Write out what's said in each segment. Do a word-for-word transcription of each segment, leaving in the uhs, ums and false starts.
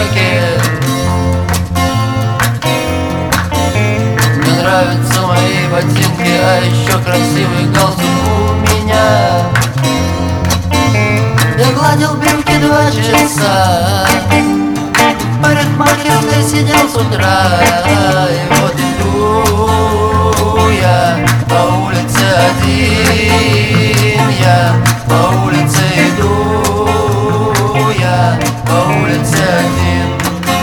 драке. Мне нравятся мои ботинки, а еще красивый галстук у меня. Я гладил брюки два часа, в парикмахерской сидел с утра. И вот иду я по улице один, я по улице иду, я по улице один.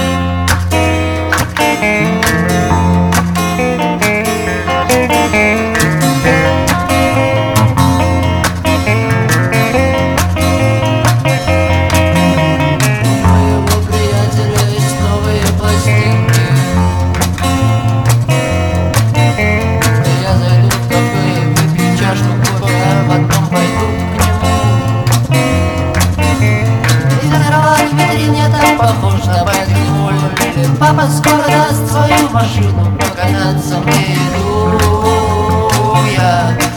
Похож на байкнул. Папа скоро даст свою машину покататься. Мне иду я